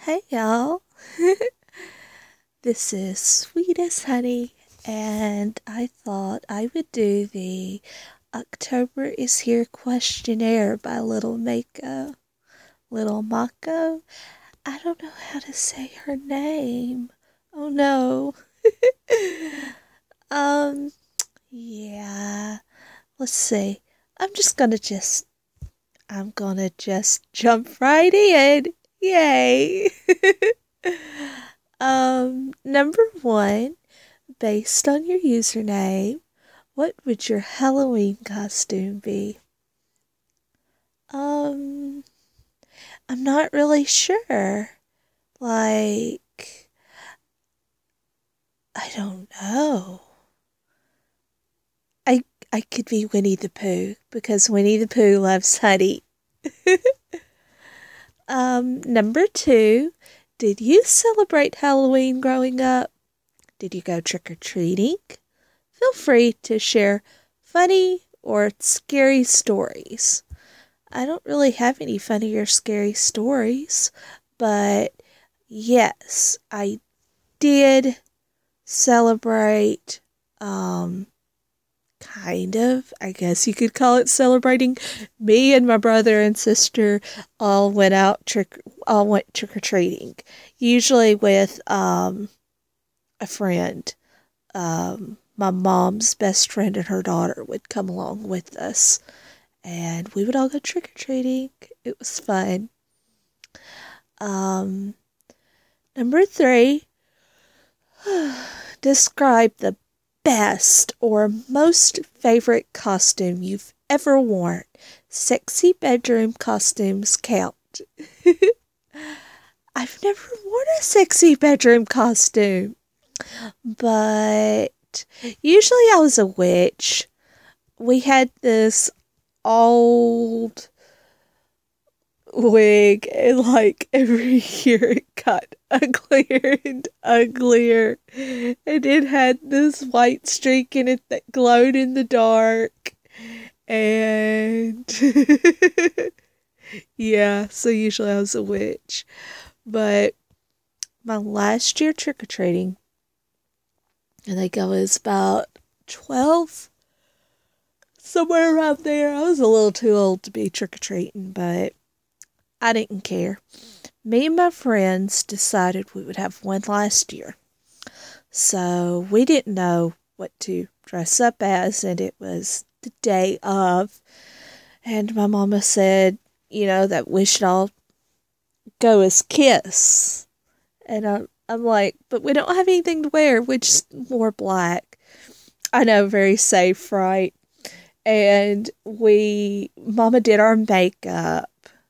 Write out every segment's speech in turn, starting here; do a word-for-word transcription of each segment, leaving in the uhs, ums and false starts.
Hey y'all, this is Sweet as Honey, and I thought I would do the October is Here questionnaire by Little Mako. Little Mako? I don't know how to say her name. Oh no. um, yeah, let's see. I'm just gonna just, I'm gonna just jump right in. Yay! Um, number one, based on your username, what would your Halloween costume be? Um, I'm not really sure. Like, I don't know. I I could be Winnie the Pooh because Winnie the Pooh loves honey. Um, number two, did you celebrate Halloween growing up? Did you go trick or treating? Feel free to share funny or scary stories. I don't really have any funny or scary stories, but yes, I did celebrate, um, kind of, I guess you could call it celebrating. Me and my brother and sister all went out trick, all went trick or treating, usually with, um, a friend. Um, my mom's best friend and her daughter would come along with us, and we would all go trick or treating. It was fun. Um, number three, describe the best or most favorite costume you've ever worn. Sexy bedroom costumes count. I've never worn a sexy bedroom costume, but usually I was a witch. We had this old wig, and like every year it got uglier and uglier, and it had this white streak in it that glowed in the dark, and yeah, so usually I was a witch. But my last year trick-or-treating, I think I was about twelve, somewhere around there. I was a little too old to be trick-or-treating, but I didn't care. Me and my friends decided we would have one last year. So we didn't know what to dress up as, and it was the day of. And my mama said, you know, that we should all go as Kiss. And I'm, I'm like, but we don't have anything to wear. We just wore black. I know, very safe, right? And we, Mama did our makeup,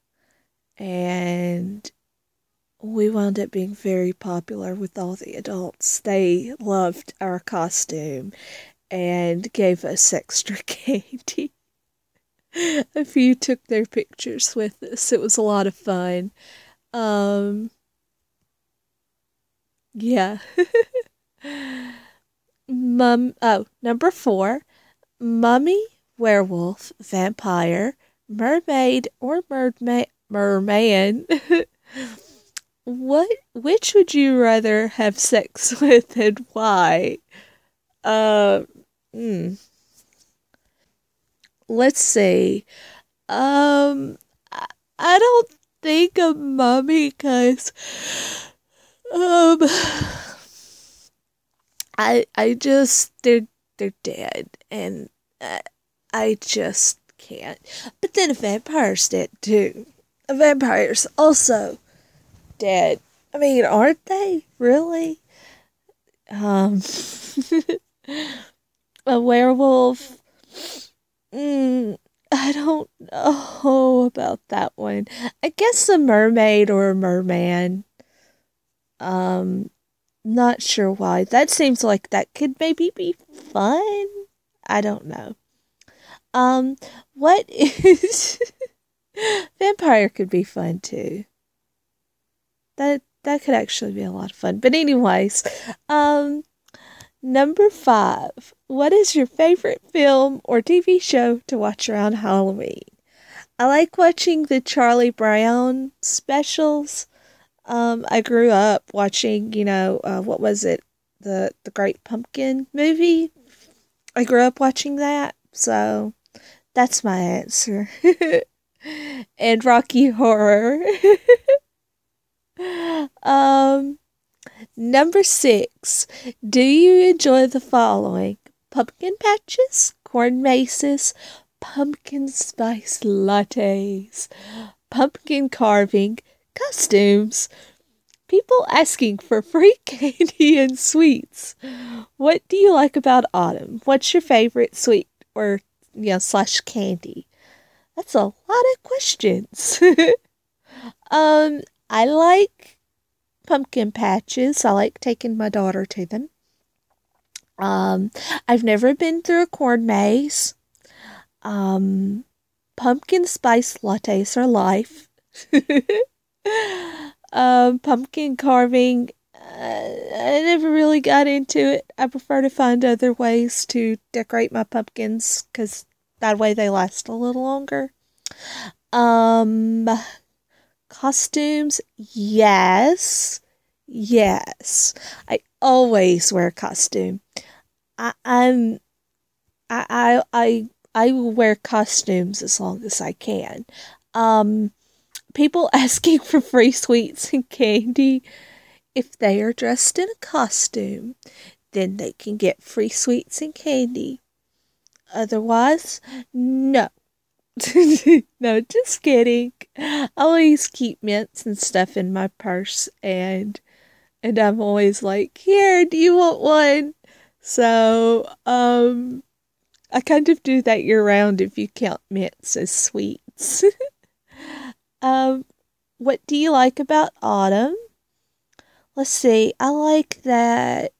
and we wound up being very popular with all the adults. They loved our costume and gave us extra candy. A few took their pictures with us. It was a lot of fun. Um, yeah. Mum, oh, number four, mummy, werewolf, vampire, mermaid, or mermaid, merman. What, which would you rather have sex with and why? Uh, hmm. Let's see. Um, I, I don't think a mummy, cause, um, I, I just, they're, they're dead, and uh, I just can't. But then a vampire's dead too. A vampire's also dead. I mean, aren't they? Really? Um, a werewolf. Mm, I don't know about that one. I guess a mermaid or a merman. Um, not sure why. That seems like that could maybe be fun. I don't know. Um, what is vampire could be fun too. That that could actually be a lot of fun. But anyways, um number five. What is your favorite film or T V show to watch around Halloween? I like watching the Charlie Brown specials. Um, I grew up watching, you know, uh, what was it? The the Great Pumpkin movie. I grew up watching that, so that's my answer. And Rocky Horror. um, Number six. Do you enjoy the following? Pumpkin patches, corn mazes, pumpkin spice lattes, pumpkin carving, costumes, people asking for free candy and sweets. What do you like about autumn? What's your favorite sweet or, you know, slash candy? That's a lot of questions. um, I like pumpkin patches. I like taking my daughter to them. Um, I've never been through a corn maze. Um, Pumpkin spice lattes are life. um, pumpkin carving, uh, I never really got into it. I prefer to find other ways to decorate my pumpkins because that way they last a little longer. Um, Costumes, yes. Yes. I always wear a costume. I, I'm I, I I I will wear costumes as long as I can. Um People asking for free sweets and candy, if they are dressed in a costume, then they can get free sweets and candy. Otherwise, no. No, just kidding. I always keep mints and stuff in my purse, and and I'm always like, here, do you want one? So, um, I kind of do that year round if you count mints as sweets. um, what do you like about autumn? Let's see. I like that.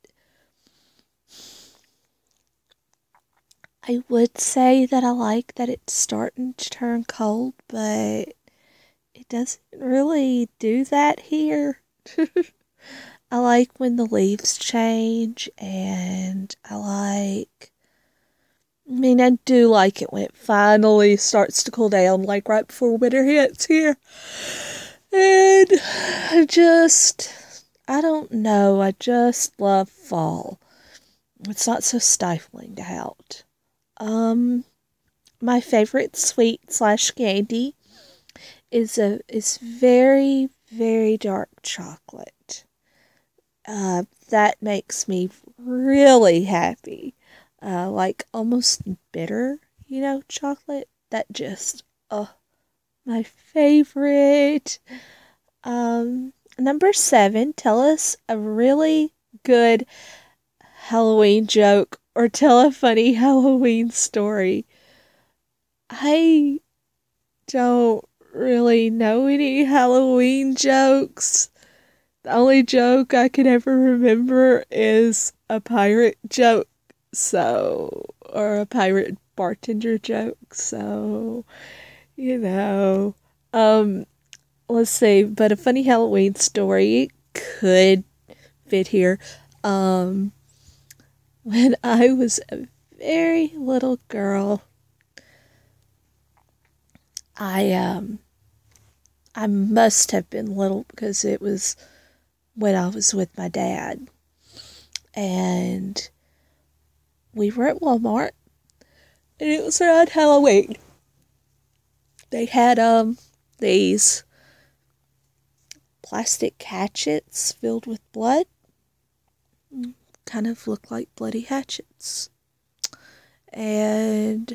I would say that I like that it's starting to turn cold, but it doesn't really do that here. I like when the leaves change, and I like. I mean, I do like it when it finally starts to cool down, like right before winter hits here. And I just. I don't know. I just love fall. It's not so stifling out. Um, my favorite sweet slash candy is a is very very dark chocolate. Uh, that makes me really happy. Uh, like almost bitter, you know, chocolate. That just, oh, my favorite. Um, number seven. Tell us a really good Halloween joke or tell a funny Halloween story. I don't really know any Halloween jokes. The only joke I can ever remember is a pirate joke, so, or a pirate bartender joke, so, you know. Um, let's see, but a funny Halloween story could fit here. Um, when I was a very little girl, I, um, I must have been little because it was when I was with my dad. And we were at Walmart, and it was around Halloween. They had, um, these plastic hatchets filled with blood. Kind of look like bloody hatchets. And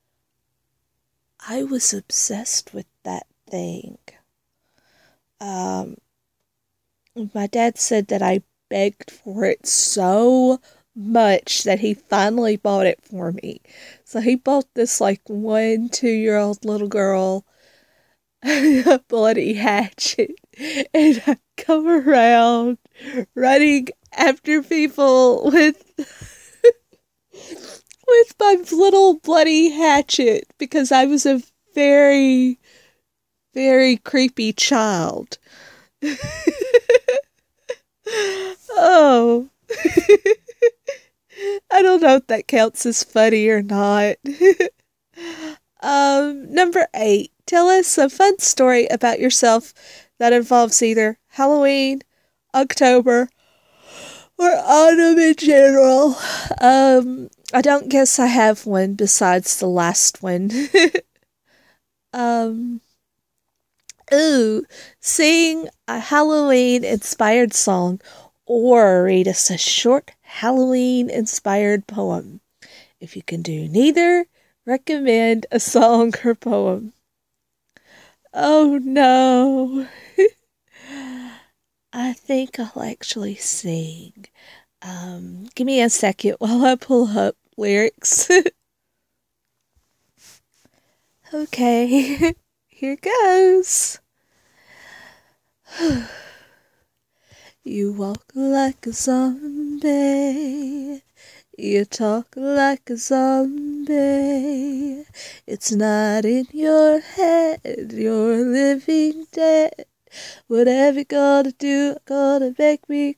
I was obsessed with that thing. Um, my dad said that I begged for it so much that he finally bought it for me. So he bought this like one, two year old little girl a bloody hatchet, and I come around running after people with with my little bloody hatchet because I was a very, very creepy child. Oh. I don't know if that counts as funny or not. um, number eight. Tell us a fun story about yourself that involves either Halloween, October, or autumn in general. Um, I don't guess I have one besides the last one. um, ooh, sing a Halloween inspired song or read us a short Halloween inspired poem. If you can do neither, recommend a song or poem. Oh no. I think I'll actually sing. Um, give me a second while I pull up lyrics. Okay, here goes. You walk like a zombie. You talk like a zombie. It's not in your head. You're living dead. Whatever you gonna do, gonna make me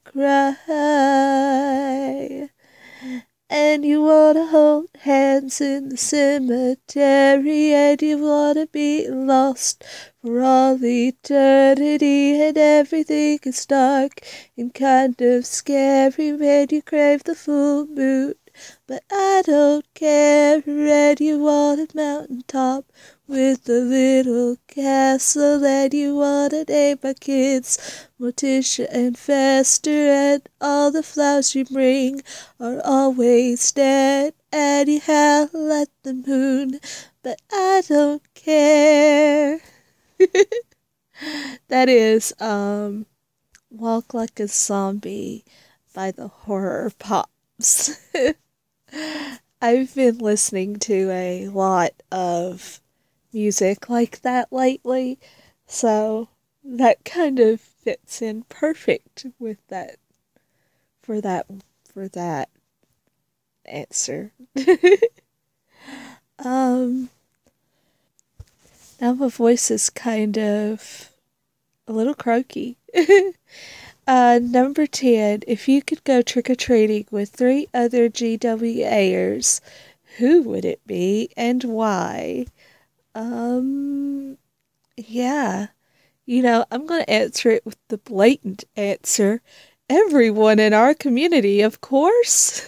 cry. And you wanna hold hands in the cemetery, and you wanna be lost for all eternity, and everything is dark and kind of scary when you crave the full moon. But I don't care, and you want a mountaintop with a little castle, and you wanna name my kids Morticia and Fester, and all the flowers you bring are always dead, and you howl at the moon, but I don't care. That is, um, Walk Like a Zombie by the Horror Pops. I've been listening to a lot of music like that lately, so that kind of fits in perfect with that, for that, for that answer. um, now my voice is kind of a little croaky. uh, number ten, if you could go trick-or-treating with three other G W A'ers, who would it be and why? Um, yeah. You know, I'm going to answer it with the blatant answer. Everyone in our community, of course.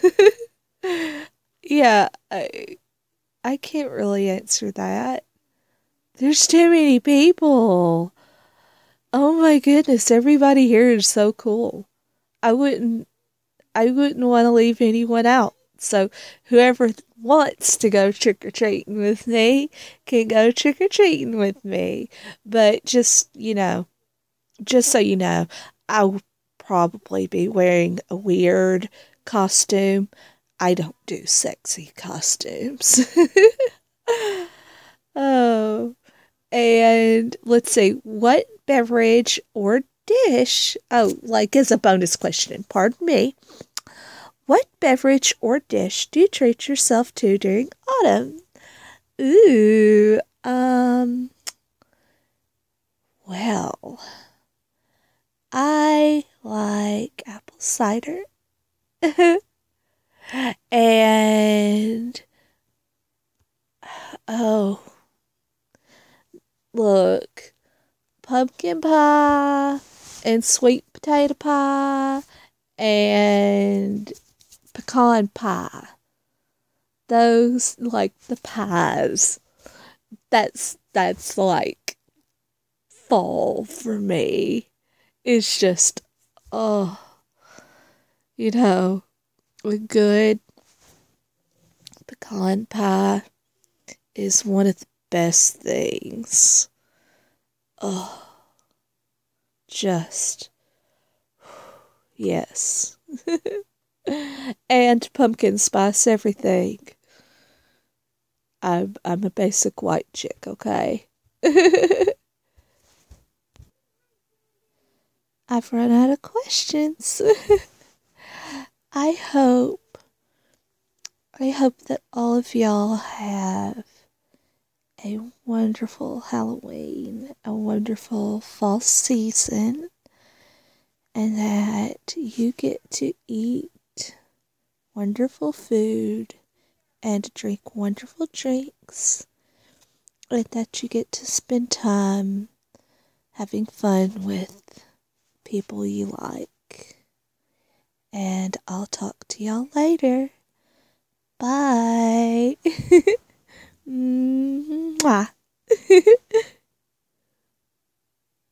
Yeah, I, I can't really answer that. There's too many people. Oh my goodness, everybody here is so cool. I wouldn't I wouldn't want to leave anyone out. So whoever wants to go trick-or-treating with me can go trick-or-treating with me. But just, you know, just so you know, I'll probably be wearing a weird costume. I don't do sexy costumes. Oh, and let's see, what beverage or dish? Oh, like as a bonus question, pardon me. What beverage or dish do you treat yourself to during autumn? Ooh, um, well, I like apple cider. And, oh, look, pumpkin pie and sweet potato pie and pecan pie. Those, like the pies. That's, that's like fall for me. It's just, oh, you know, a good pecan pie is one of the best things. Oh, just, yes. And pumpkin spice everything. I'm, I'm a basic white chick, okay? I've run out of questions. I hope, I hope that all of y'all have a wonderful Halloween, a wonderful fall season, and that you get to eat wonderful food and drink wonderful drinks, and that you get to spend time having fun with people you like. And I'll talk to y'all later. Bye. Mwah.